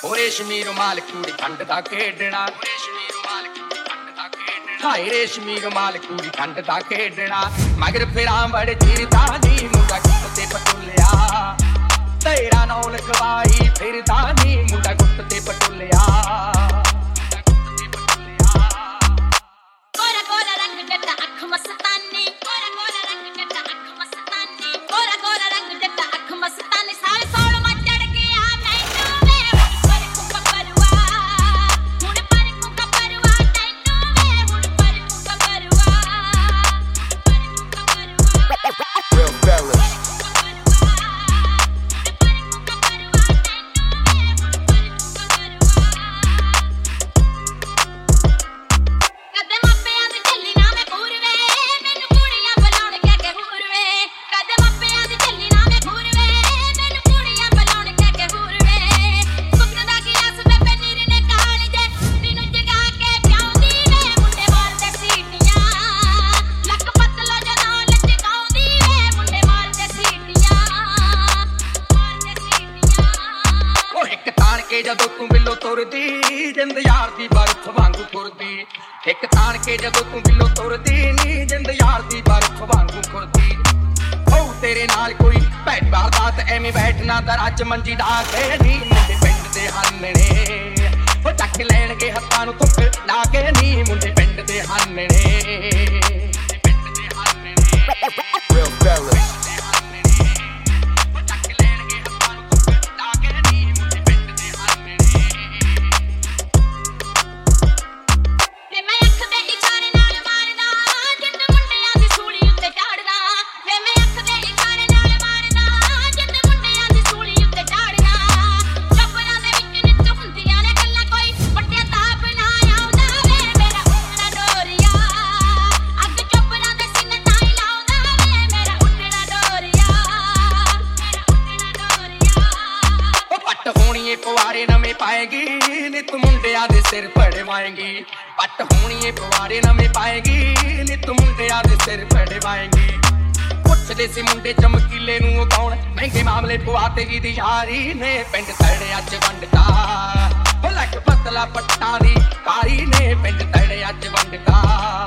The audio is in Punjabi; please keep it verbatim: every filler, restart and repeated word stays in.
ਰੇਸ਼ਮੀ ਰੁਮਾਲ ਕੁੜੀ ਠੰਡ ਦਾ ਖੇਡਣਾ ਹਾਏ ਰੇਸ਼ਮੀ ਰੁਮਾਲ ਕੁੜੀ ਠੰਡ ਦਾ ਖੇਡਣਾ ਮਗਰ ਫਿਰਾਂ ਬੜੇ ਚਿਰਦਾ ਨੀ ਮੁੰਡਾ ਗੁੱਟ ਤੇ ਪਟੋਲਿਆ ਤੇਰਾ ਨਾਂ ਲਿਖਵਾਈ ਫਿਰਦਾ ਨੀ ਮੁੰਡਾ ਗੁੱਟ ਤੇ ਪਟੋਲਿਆ ਗੋਰਾ ਗੋਰਾ ਰੰਗ ਜੱਟਾ ਅੱਖ ਮਸਤਾਨੀ ਗੋਰਾ ਗੋਰਾ ਰੰਗ ਜੱਟਾ ਅੱਖ ਮਸਤਾਨੀ ਗੋਰਾ ਗੋਰਾ ਰੰਗ ਜੱਟਾ ਅੱਖ ਮਸਤਾਨੀ ਸਾਰੇ ਸੌਲ ਮਾ ਚੜ ਕੇ ਆ ਮੈਨੂੰ ਵੇ ਪਰ ਕੁੱਕਾ ਪਰਵਾ ਹੁਣ ਪਰ ਕੁੱਕਾ ਪਰਵਾ ਤੈਨੂੰ ਵੇ ਹੁਣ ਪਰ ਕੁੱਕਾ ਪਰਵਾ ਪਰ ਕੁੱਕਾ ਪਰਵਾ Real fellas ਜਦੋਂ ਤੂੰ ਬਿੱਲੋ ਤੁਰਦੀ ਜਿੰਦ ਯਾਰ ਦੀ ਬਰਫ਼ ਵਾਂਗੂ ਫੁਰਦੀ ਇੱਕ ਤਾਣ ਕੇ ਜਦੋਂ ਤੂੰ ਬਿੱਲੋ ਤੁਰਦੀ ਨੀ ਜਿੰਦ ਯਾਰ ਦੀ ਬਰਫ਼ ਵਾਂਗੂ ਫੁਰਦੀ ਹੋ ਤੇਰੇ ਨਾਲ ਕੋਈ ਭੈਣ ਬਾਤ ਐਵੇਂ ਬੈਠਣਾ ਦਰਾਜ ਮੰਜੀ ਢਾ ਕੇ ਨੀ ਮੁੰਡੇ ਪਿੰਡ ਦੇ ਹਾਨਣੇ ਉਹ ਚੱਕ ਲੈਣਗੇ ਹੱਥਾਂ ਨੂੰ ਥੁੱਕ ਲਾ ਕੇ ਨੀ ਮੁੰਡੇ ਪਿੰਡ ਦੇ ਹਾਨਣੇ ਪਿੰਡ ਦੇ ਹਾਨਣੇ Real fellas ਪਵਾਰੇ ਨਵੇਂ ਪਾਏਗੀ ਨਿਤ ਮੁੰਡਿਆਂ ਦੇ ਸਿਰ ਪੜਵਾਏਗੀ ਪੱਟ ਹੋਣੀਏ ਪਵਾਰੇ ਨਵੇਂ ਪਾਏਗੀ ਨਿਤ ਮੁੰਡਿਆਂ ਦੇ ਸਿਰ ਪੜਵਾਏਗੀ ਪੁੱਛਦੇ ਸੀ ਮੁੰਡੇ ਚਮਕੀਲੇ ਨੂੰ ਉਹ ਕੌਣ ਮਹਿੰਗੇ ਮਾਮਲੇ ਪਵਾਤੇ ਜੀ ਦੀ ਯਾਰੀ ਨੇ ਪਿੰਡ ਤੜੇ ਅੱਜ ਵੰਡਦਾ ਉਹ ਲੱਕ ਪਤਲਾ ਪੱਟਾਂ ਦੀ ਕਾਰੀ ਨੇ ਪਿੰਡ ਤੜੇ ਅੱਜ ਵੰਡਦਾ